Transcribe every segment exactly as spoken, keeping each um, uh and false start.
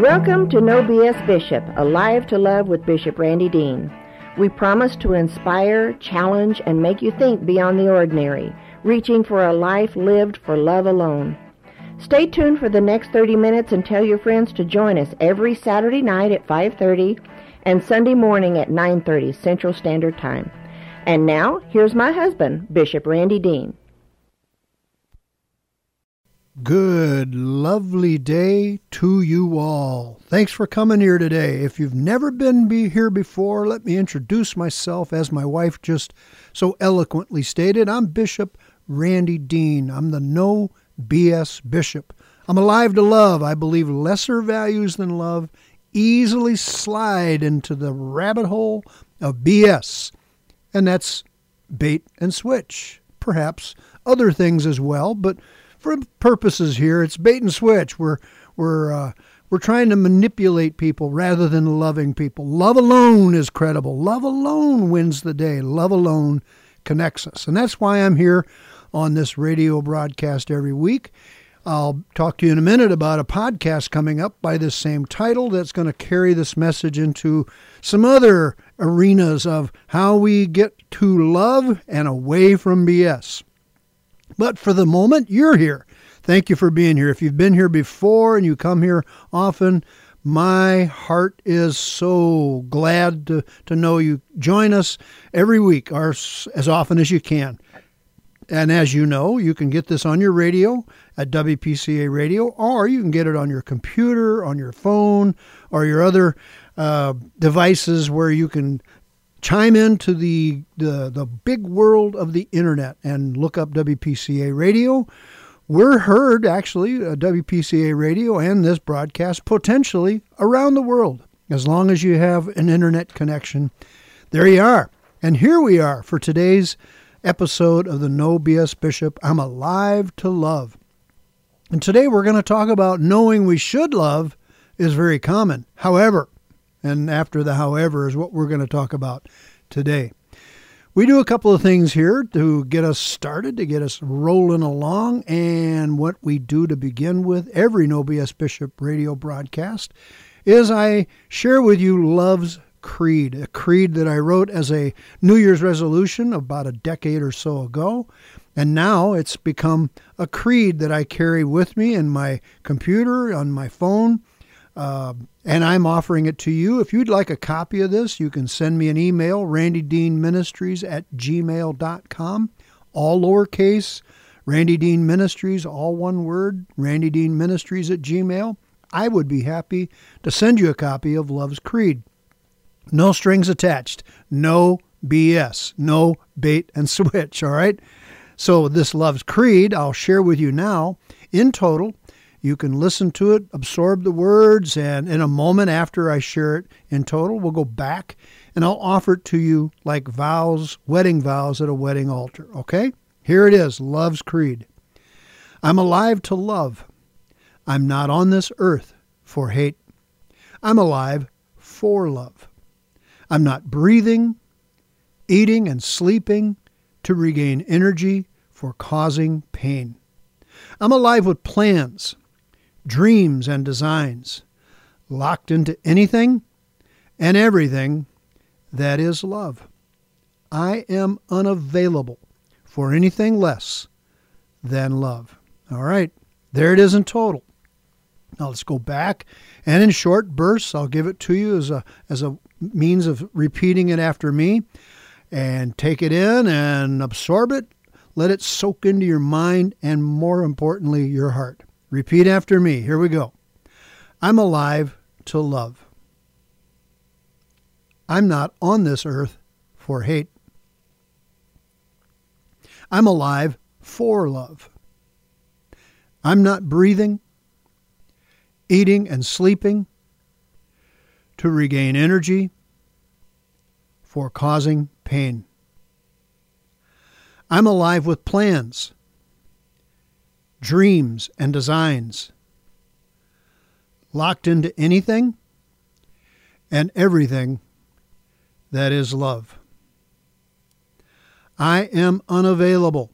Welcome to No B S Bishop, Alive to Love with Bishop Randy Dean. We promise to inspire, challenge, and make you think beyond the ordinary, reaching for a life lived for love alone. Stay tuned for the next thirty minutes and tell your friends to join us every Saturday night at five thirty and Sunday morning at nine thirty Central Standard Time. And now, here's my husband, Bishop Randy Dean. Good, lovely day to you all. Thanks for coming here today. If you've never been be here before, let me introduce myself. As my wife just so eloquently stated, I'm Bishop Randy Dean. I'm the No B S Bishop. I'm alive to love. I believe lesser values than love easily slide into the rabbit hole of B S. And that's bait and switch. Perhaps other things as well, but for purposes here, it's bait and switch. We're we're uh, we're trying to manipulate people rather than loving people. Love alone is credible. Love alone wins the day. Love alone connects us, and that's why I'm here on this radio broadcast every week. I'll talk to you in a minute about a podcast coming up by this same title that's going to carry this message into some other arenas of how we get to love and away from B S. But for the moment, you're here. Thank you for being here. If you've been here before and you come here often, my heart is so glad to, to know you join us every week or as often as you can. And as you know, you can get this on your radio at W P C A Radio, or you can get it on your computer, on your phone, or your other uh, devices where you can chime into the, the the big world of the internet and look up W P C A Radio. We're heard, actually, uh, W P C A Radio and this broadcast potentially around the world. As long as you have an internet connection, there you are. And here we are for today's episode of the No B S Bishop, I'm Alive to Love. And today we're going to talk about knowing we should love is very common. However, and after the however is what we're going to talk about today. We do a couple of things here to get us started, to get us rolling along. And what we do to begin with every No B S Bishop radio broadcast is I share with you Love's Creed, a creed that I wrote as a New Year's resolution about a decade or so ago. And now it's become a creed that I carry with me in my computer, on my phone. Uh, and I'm offering it to you. If you'd like a copy of this, you can send me an email, randydeanministries at gmail dot com, all lowercase, Randy Dean Ministries, all one word, randydeanministries at gmail. I would be happy to send you a copy of Love's Creed. No strings attached, no B S, no bait and switch, all right? So this Love's Creed, I'll share with you now in total. You can listen to it, absorb the words, and in a moment after I share it in total, we'll go back and I'll offer it to you like vows, wedding vows at a wedding altar, okay? Here it is, Love's Creed. I'm alive to love. I'm not on this earth for hate. I'm alive for love. I'm not breathing, eating, and sleeping to regain energy for causing pain. I'm alive with plans, dreams, and designs, locked into anything and everything that is love. I am unavailable for anything less than love. All right, there it is in total. Now let's go back, and in short bursts, I'll give it to you as a as a means of repeating it after me, and take it in and absorb it. Let it soak into your mind and, more importantly, your heart. Repeat after me. Here we go. I'm alive to love. I'm not on this earth for hate. I'm alive for love. I'm not breathing, eating, and sleeping to regain energy for causing pain. I'm alive with plans, dreams, and designs, locked into anything and everything that is love. I am unavailable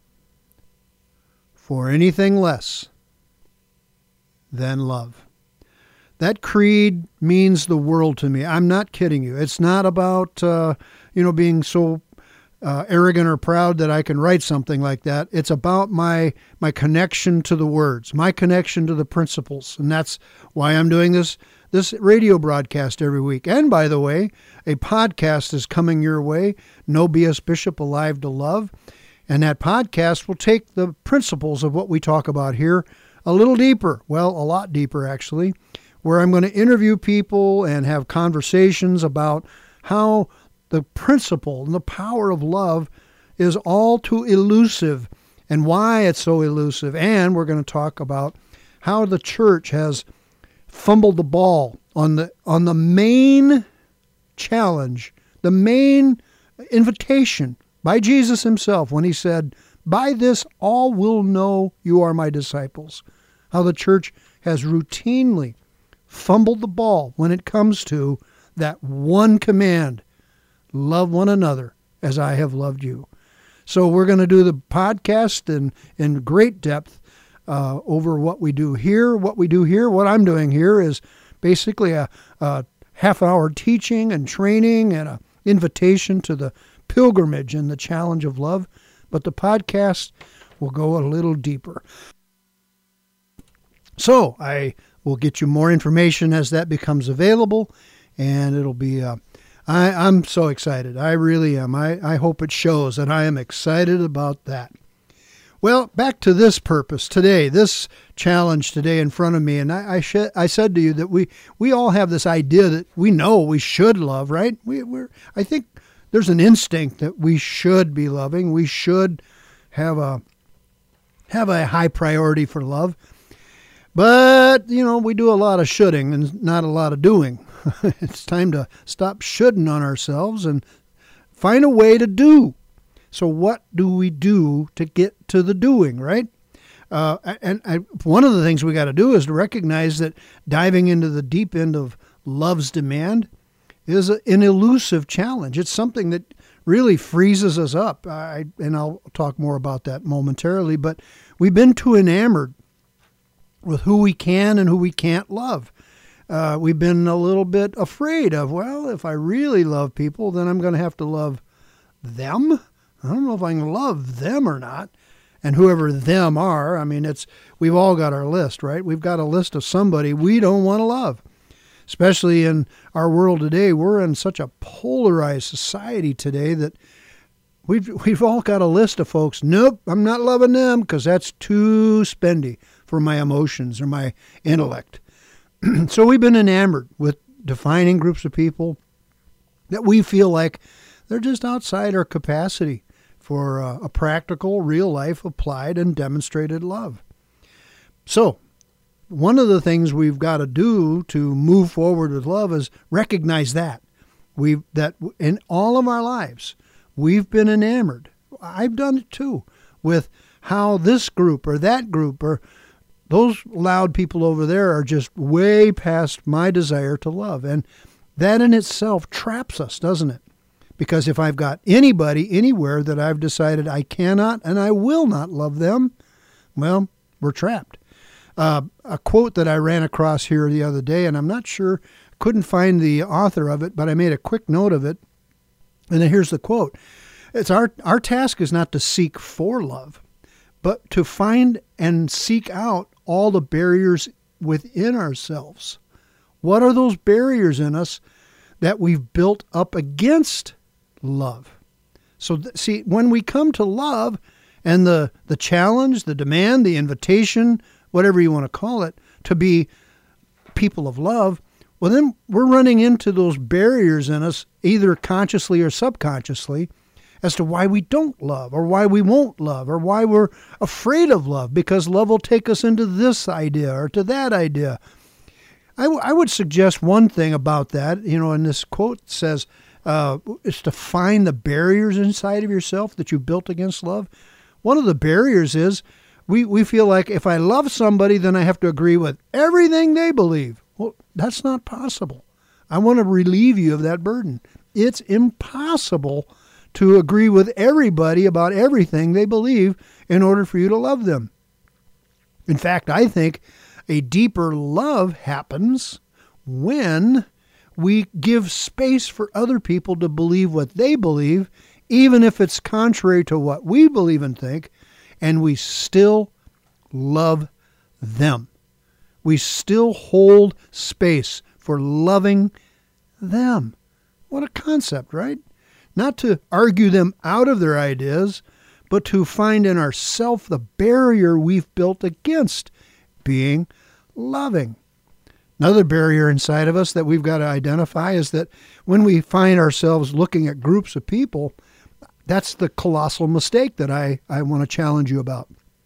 for anything less than love. that creed means the world to me. I'm not kidding you. It's not about, uh, you know, being so uh, arrogant or proud that I can write something like that. It's about my my connection to the words, my connection to the principles. And that's why I'm doing this this radio broadcast every week. And by the way, a podcast is coming your way, No B S Bishop, Alive to Love. And that podcast will take the principles of what we talk about here a little deeper, well, a lot deeper actually, where I'm going to interview people and have conversations about how the principle and the power of love is all too elusive and why it's so elusive. And we're going to talk about how the church has fumbled the ball on the on the main challenge, the main invitation by Jesus himself when he said, "By this all will know you are my disciples." How the church has routinely fumbled the ball when it comes to that one command, love one another as I have loved you. So we're going to do the podcast in, in great depth uh, over what we do here. What we do here, what I'm doing here is basically a, a half-hour teaching and training and an invitation to the pilgrimage and the challenge of love. But the podcast will go a little deeper. So I will get you more information as that becomes available, and it'll be, uh, I, I'm so excited. I really am. I, I hope it shows that I am excited about that. Well, back to this purpose today, this challenge today in front of me. And I I, sh- I said to you that we, we all have this idea that we know we should love, right? We, we're, I think there's an instinct that we should be loving. We should have a, have a high priority for love. But, you know, we do a lot of shoulding and not a lot of doing. It's time to stop shoulding on ourselves and find a way to do. So what do we do to get to the doing, right? Uh, and I, one of the things we got to do is to recognize that diving into the deep end of love's demand is a, an elusive challenge. It's something that really freezes us up. I, and I'll talk more about that momentarily. But we've been too enamored with who we can and who we can't love. Uh, we've been a little bit afraid of, well, if I really love people, then I'm going to have to love them. I don't know if I can love them or not. And whoever them are, I mean, it's we've all got our list, right? We've got a list of somebody we don't want to love. Especially in our world today, we're in such a polarized society today that we've we've all got a list of folks. Nope, I'm not loving them because that's too spendy for my emotions or my intellect. So we've been enamored with defining groups of people that we feel like they're just outside our capacity for uh, a practical, real life, applied and demonstrated love. So one of the things we've got to do to move forward with love is recognize that we've that in all of our lives we've been enamored. I've done it too with how this group or that group or those loud people over there are just way past my desire to love. And that in itself traps us, doesn't it? Because if I've got anybody anywhere that I've decided I cannot and I will not love them, well, we're trapped. Uh, a quote that I ran across here the other day, and I'm not sure, couldn't find the author of it, but I made a quick note of it. And then here's the quote. It's our, our task is not to seek for love, but to find and seek out all the barriers within ourselves. What are those barriers in us that we've built up against love? So th- see, when we come to love and the, the challenge, the demand, the invitation, whatever you want to call it, to be people of love, well, then we're running into those barriers in us, either consciously or subconsciously, as to why we don't love or why we won't love or why we're afraid of love, because love will take us into this idea or to that idea. I, w- I would suggest one thing about that, you know, and this quote says, uh, is to find the barriers inside of yourself that you built against love. One of the barriers is we, we feel like if I love somebody, then I have to agree with everything they believe. Well, that's not possible. I want to relieve you of that burden. It's impossible to agree with everybody about everything they believe in order for you to love them. In fact, I think a deeper love happens when we give space for other people to believe what they believe, even if it's contrary to what we believe and think, and we still love them. We still hold space for loving them. What a concept, right? Not to argue them out of their ideas, but to find in ourselves the barrier we've built against being loving. Another barrier inside of us that we've got to identify is that when we find ourselves looking at groups of people, that's the colossal mistake that I, I want to challenge you about.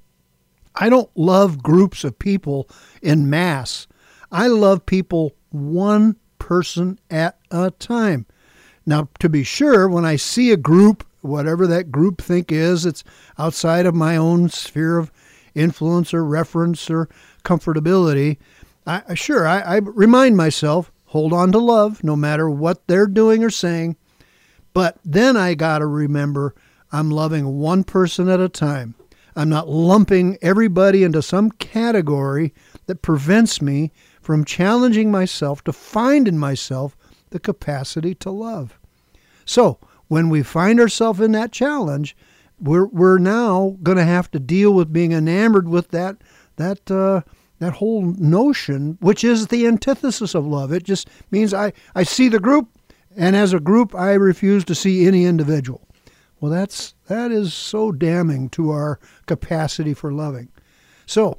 I don't love groups of people in mass. I love people one person at a time. Now, to be sure, when I see a group, whatever that group think is, it's outside of my own sphere of influence or reference or comfortability, I, sure, I, I remind myself, hold on to love, no matter what they're doing or saying. But then I got to remember I'm loving one person at a time. I'm not lumping everybody into some category that prevents me from challenging myself to find in myself the capacity to love. So when we find ourselves in that challenge, we're we're now going to have to deal with being enamored with that that uh, that whole notion, which is the antithesis of love. It just means I, I see the group, and as a group, I refuse to see any individual. Well, that's that is so damning to our capacity for loving. So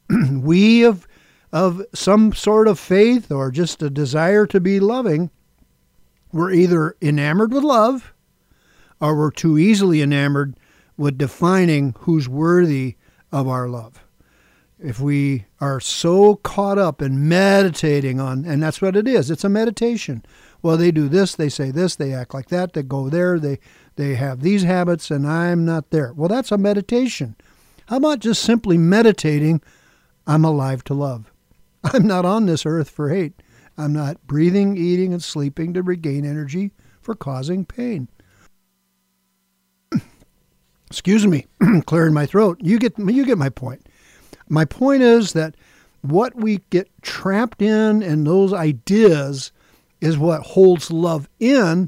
we of of some sort of faith or just a desire to be loving, we're either enamored with love or we're too easily enamored with defining who's worthy of our love. If we are so caught up in meditating on, and that's what it is, it's a meditation. Well, they do this, they say this, they act like that, they go there, they, they have these habits, and I'm not there. Well, that's a meditation. How about just simply meditating, I'm alive to love. I'm not on this earth for hate. I'm not breathing, eating, and sleeping to regain energy for causing pain. Excuse me, clearing my throat. You get you get my point. My point is that what we get trapped in and those ideas is what holds love in,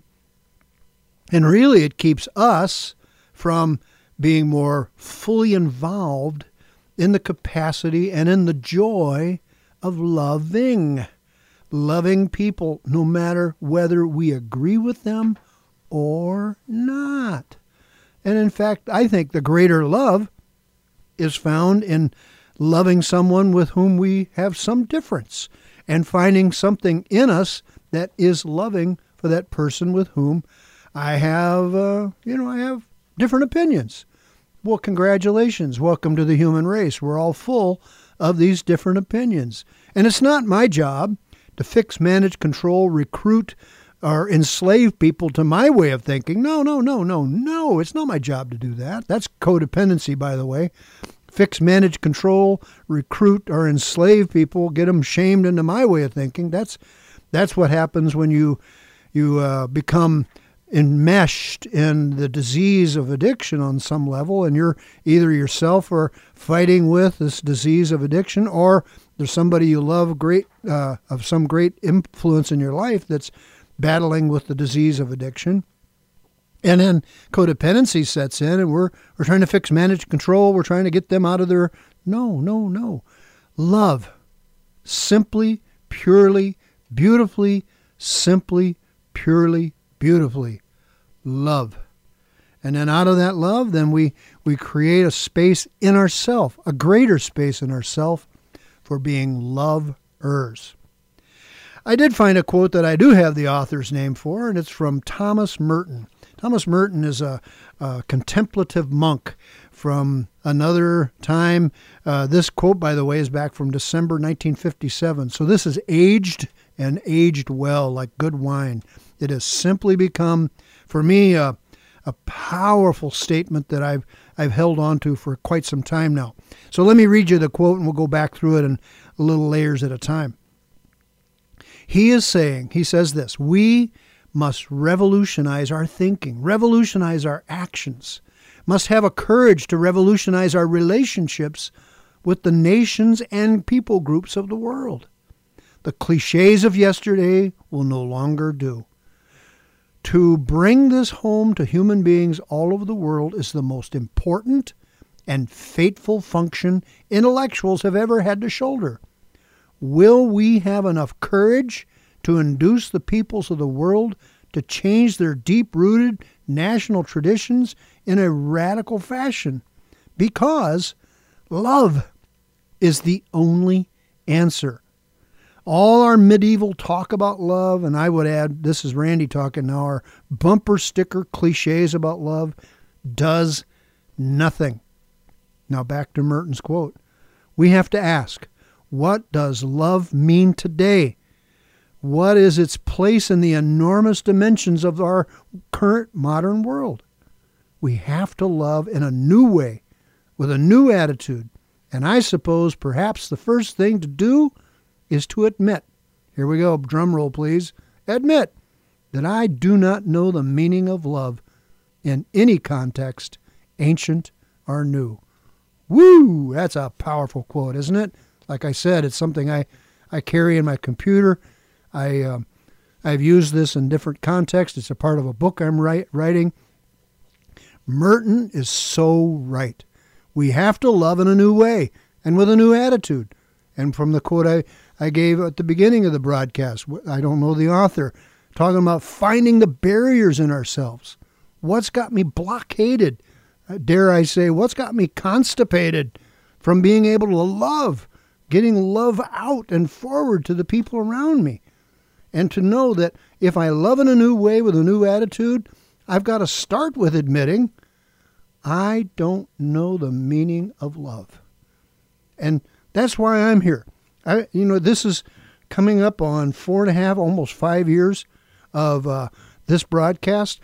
and really it keeps us from being more fully involved in the capacity and in the joy of loving. Loving people, no matter whether we agree with them or not. And in fact, I think the greater love is found in loving someone with whom we have some difference and finding something in us that is loving for that person with whom I have, uh, you know, I have different opinions. Well, congratulations. Welcome to the human race. We're all full of these different opinions. And it's not my job to fix, manage, control, recruit, or enslave people to my way of thinking. No, no, no, no, no. It's not my job to do that. That's codependency, by the way. Fix, manage, control, recruit, or enslave people, get them shamed into my way of thinking. That's that's what happens when you you uh, become enmeshed in the disease of addiction on some level, and you're either yourself or fighting with this disease of addiction, or there's somebody you love great uh, of some great influence in your life that's battling with the disease of addiction. And then codependency sets in, and we're we're trying to fix, manage, control. We're trying to get them out of their... No, no, no. Love. Simply, purely, beautifully, simply, purely, beautifully. Love. And then out of that love, then we, we create a space in ourself, a greater space in ourself for being lovers. I did find a quote that I do have the author's name for, and it's from Thomas Merton. Thomas Merton is a, a contemplative monk from another time. Uh, this quote, by the way, is back from December nineteen fifty-seven. So this is aged and aged well, like good wine. It has simply become, for me, a, a powerful statement that I've I've held on to for quite some time now. So let me read you the quote, and we'll go back through it in little layers at a time. He is saying, he says this, we must revolutionize our thinking, revolutionize our actions, must have a courage to revolutionize our relationships with the nations and people groups of the world. The cliches of yesterday will no longer do. To bring this home to human beings all over the world is the most important and fateful function intellectuals have ever had to shoulder. Will we have enough courage to induce the peoples of the world to change their deep-rooted national traditions in a radical fashion? Because love is the only answer. All our medieval talk about love, and I would add, this is Randy talking now, our bumper sticker cliches about love, does nothing. Now back to Merton's quote. We have to ask, what does love mean today? What is its place in the enormous dimensions of our current modern world? We have to love in a new way, with a new attitude. And I suppose perhaps the first thing to do is to admit, here we go, drum roll please, admit that I do not know the meaning of love in any context, ancient or new. Woo! That's a powerful quote, isn't it? Like I said, it's something I, I carry in my computer. I, um, I've used this in different contexts. It's a part of a book I'm write, writing. Merton is so right. We have to love in a new way and with a new attitude. And from the quote I, I gave at the beginning of the broadcast, I don't know the author, talking about finding the barriers in ourselves. What's got me blockaded? Dare I say, what's got me constipated from being able to love, getting love out and forward to the people around me? And to know that if I love in a new way with a new attitude, I've got to start with admitting I don't know the meaning of love. And that's why I'm here. I, you know, this is coming up on four and a half, almost five years of uh, this broadcast.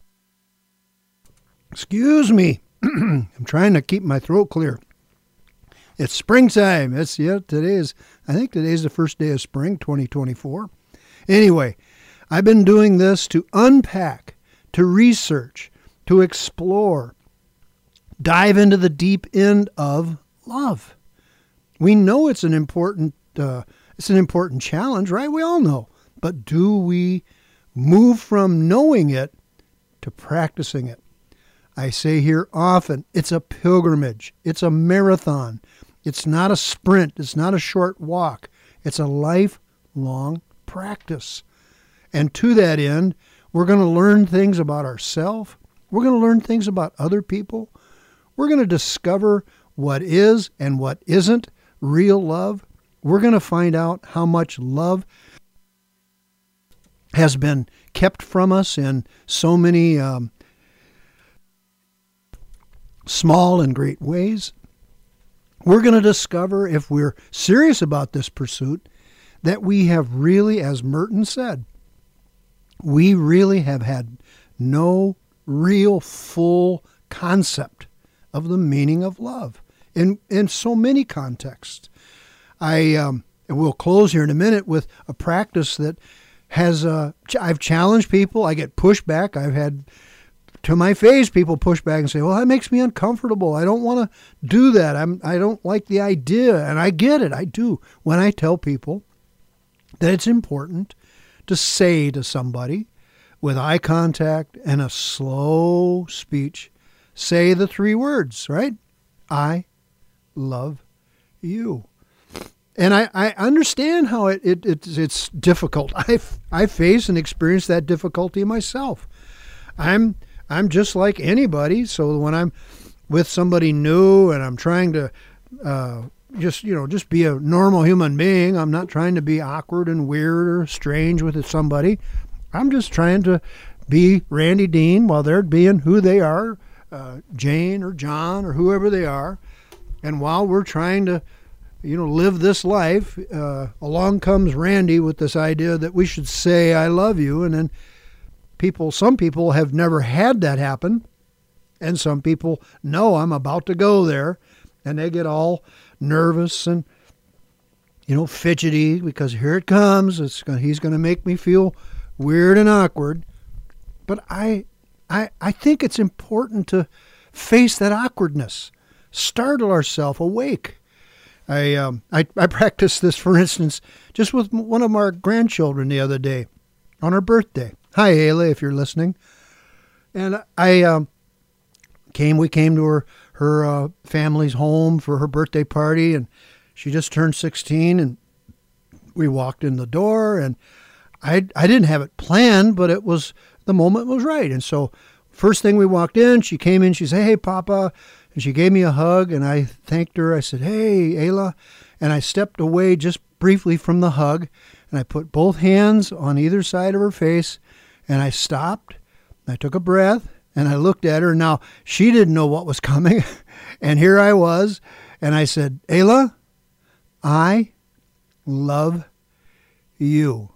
Excuse me. I'm trying to keep my throat clear. It's springtime. It's, yeah, today is, I think today is the first day of spring, twenty twenty-four. Anyway, I've been doing this to unpack, to research, to explore, dive into the deep end of love. We know it's an important, uh, it's an important challenge, right? We all know. But do we move from knowing it to practicing it? I say here often, it's a pilgrimage. It's a marathon. It's not a sprint. It's not a short walk. It's a lifelong practice. And to that end, we're going to learn things about ourselves. We're going to learn things about other people. We're going to discover what is and what isn't real love. We're going to find out how much love has been kept from us in so many um, small and great ways. We're going to discover, if we're serious about this pursuit, that we have really, as Merton said, we really have had no real full concept of the meaning of love in, in so many contexts. I um, will close here in a minute with a practice that has, uh, I've challenged people. I get pushback. I've had, to my face, people push back and say, well, that makes me uncomfortable. I don't want to do that. I'm, I don't like the idea. And I get it. I do. When I tell people that it's important to say to somebody with eye contact and a slow speech, say the three words, right? I love you. And I, I understand how it, it, it it's difficult. I I face and experience that difficulty myself. I'm I'm just like anybody. So when I'm with somebody new and I'm trying to uh, just you know just be a normal human being, I'm not trying to be awkward and weird or strange with somebody. I'm just trying to be Randy Dean while they're being who they are, uh, Jane or John or whoever they are. And while we're trying to, you know, live this life, uh, along comes Randy with this idea that we should say, I love you. And then people, some people have never had that happen. And some people know I'm about to go there. And they get all nervous and, you know, fidgety because here it comes. It's gonna, he's going to make me feel weird and awkward. But I, I, I think it's important to face that awkwardness, startle ourselves awake. I, um, I I practiced this, for instance, just with one of our grandchildren the other day on her birthday. Hi, Ayla, if you're listening. And I um, came. We came to her her uh, family's home for her birthday party, and she just turned sixteen. And we walked in the door, and I I didn't have it planned, but it was the moment was right. And so, first thing we walked in, she came in. She said, "Hey, Papa," and she gave me a hug, and I thanked her. I said, "Hey, Ayla," and I stepped away just briefly from the hug, and I put both hands on either side of her face, and I stopped. I took a breath, and I looked at her. Now, she didn't know what was coming, and here I was, and I said, "Ayla, I love you."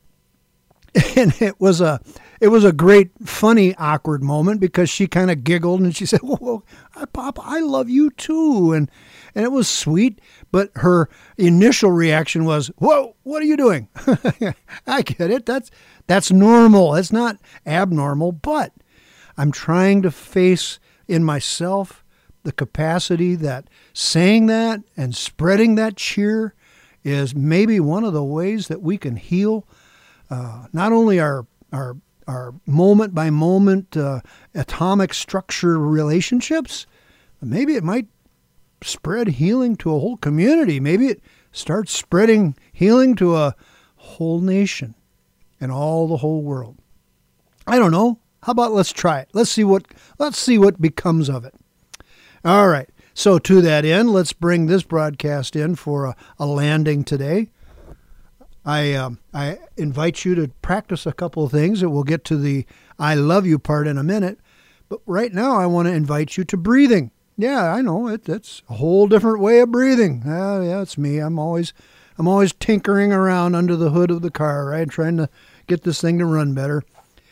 And it was a it was a great, funny, awkward moment because she kind of giggled, and she said, "Whoa, Papa, I love you too." And and it was sweet, but her initial reaction was, "Whoa, what are you doing?" I get it. That's that's normal. It's not abnormal, but I'm trying to face in myself the capacity that saying that and spreading that cheer is maybe one of the ways that we can heal uh, not only our our our moment by moment uh, atomic structure relationships, maybe it might spread healing to a whole community. Maybe it starts spreading healing to a whole nation and all the whole world. I don't know. How about let's try it? Let's see what let's see what becomes of it. All right. So to that end, let's bring this broadcast in for a, a landing today. I um, I invite you to practice a couple of things, and we'll get to the I love you part in a minute. But right now, I want to invite you to breathing. Yeah, I know it. That's a whole different way of breathing. Uh, yeah, it's me. I'm always I'm always tinkering around under the hood of the car, right, trying to get this thing to run better.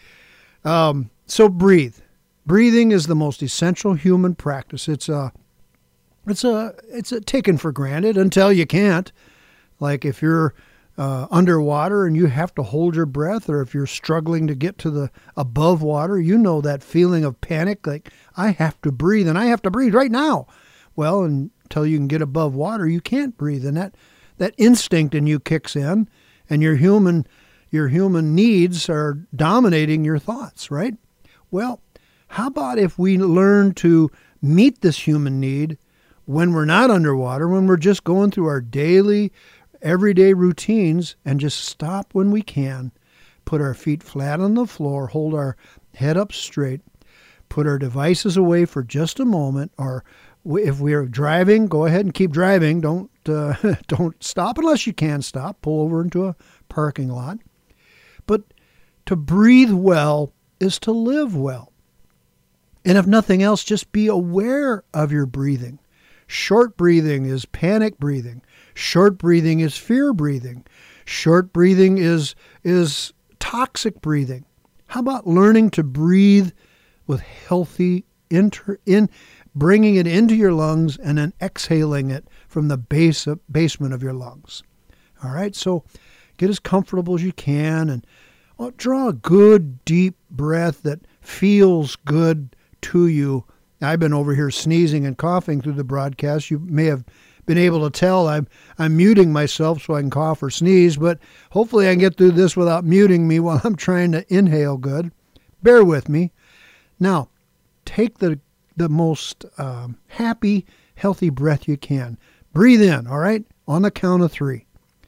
Um, so breathe. Breathing is the most essential human practice. It's a it's a it's a taken for granted until you can't. Like if you're Uh, underwater and you have to hold your breath, or if you're struggling to get to the above water, you know that feeling of panic, like I have to breathe and I have to breathe right now. Well, until you can get above water, you can't breathe, and that that instinct in you kicks in, and your human your human needs are dominating your thoughts, right? Well, how about if we learn to meet this human need when we're not underwater, when we're just going through our daily everyday routines, and just stop when we can, put our feet flat on the floor, hold our head up straight, put our devices away for just a moment, or if we're driving, go ahead and keep driving. Don't uh, don't stop unless you can stop. Pull over into a parking lot. But to breathe well is to live well. And if nothing else, just be aware of your breathing. Short breathing is panic breathing. Short breathing is fear breathing. Short breathing is is toxic breathing. How about learning to breathe with healthy inter, in bringing it into your lungs and then exhaling it from the base of, basement of your lungs? All right, so get as comfortable as you can, and well, draw a good deep breath that feels good to you. I've been over here sneezing and coughing through the broadcast. You may have been able to tell I'm I'm muting myself so I can cough or sneeze, but hopefully I can get through this without muting me while I'm trying to inhale good. Bear with me. Now, take the the most um, happy, healthy breath you can. Breathe in, all right? On the count of three.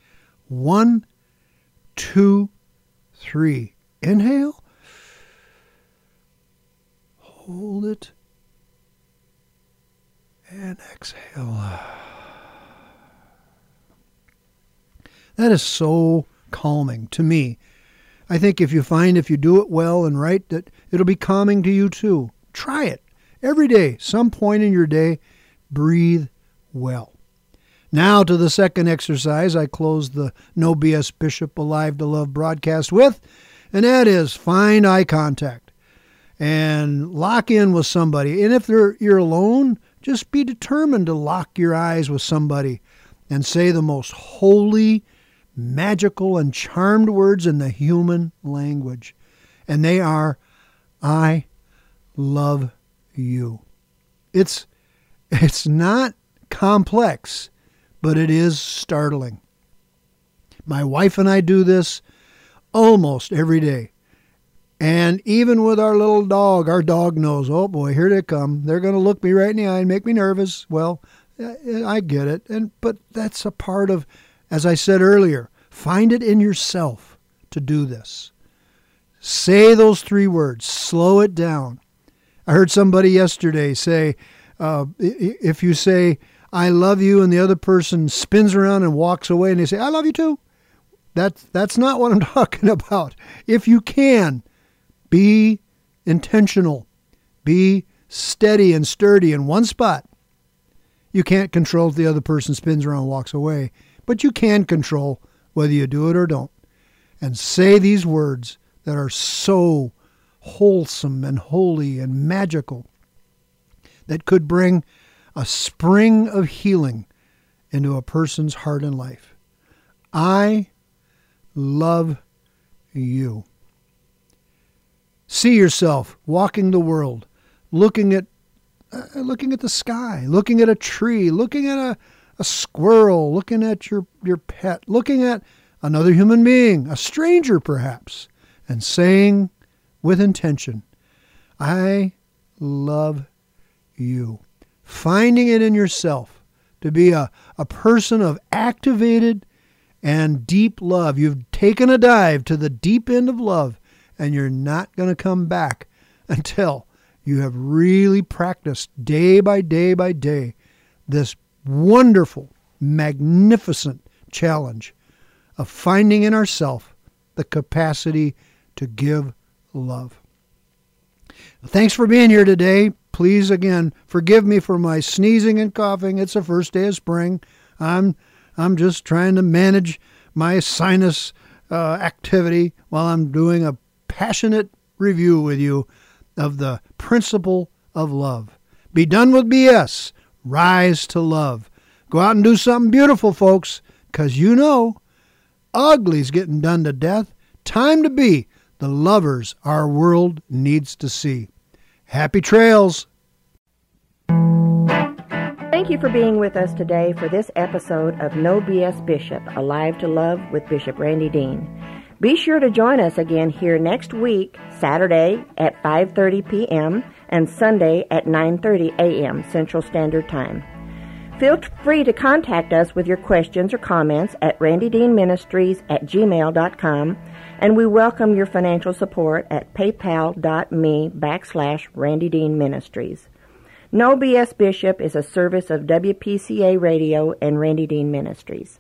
One, two, three. Inhale. Hold it. And exhale. That is so calming to me. I think if you find if you do it well and right, that it'll be calming to you too. Try it. Every day, some point in your day, breathe well. Now to the second exercise I close the No B S Bishop Alive to Love broadcast with, and that is find eye contact and lock in with somebody. And if they're, you're alone, just be determined to lock your eyes with somebody and say the most holy, magical, and charmed words in the human language. And they are, I love you. It's, it's not complex, but it is startling. My wife and I do this almost every day. And even with our little dog, our dog knows, oh boy, here they come. They're going to look me right in the eye and make me nervous. Well, I get it. And but that's a part of, as I said earlier, find it in yourself to do this. Say those three words. Slow it down. I heard somebody yesterday say, uh, if you say, I love you, and the other person spins around and walks away and they say, I love you too. That's, that's not what I'm talking about. If you can, be intentional. Be steady and sturdy in one spot. You can't control if the other person spins around and walks away, but you can control whether you do it or don't. And say these words that are so wholesome and holy and magical that could bring a spring of healing into a person's heart and life. I love you. See yourself walking the world, looking at uh, looking at the sky, looking at a tree, looking at a, a squirrel, looking at your, your pet, looking at another human being, a stranger perhaps, and saying with intention, I love you. Finding it in yourself to be a, a person of activated and deep love. You've taken a dive to the deep end of love, and you're not going to come back until you have really practiced day by day by day this wonderful, magnificent challenge of finding in ourselves the capacity to give love. Thanks for being here today. Please, again, forgive me for my sneezing and coughing. It's the first day of spring. I'm I'm just trying to manage my sinus uh, activity while I'm doing a passionate review with you of the principle of love. Be done with B S. Rise to love. Go out and do something beautiful, folks, because you know, ugly's getting done to death. Time to be the lovers our world needs to see. Happy trails. Thank you for being with us today for this episode of No B S Bishop, Alive to Love with Bishop Randy Dean. Be sure to join us again here next week, Saturday at five thirty p.m. and Sunday at nine thirty a.m. Central Standard Time. Feel free to contact us with your questions or comments at randy dean ministries at gmail dot com, and we welcome your financial support at paypal.me backslash Randy Dean Ministries. No B S Bishop is a service of W P C A Radio and Randy Dean Ministries.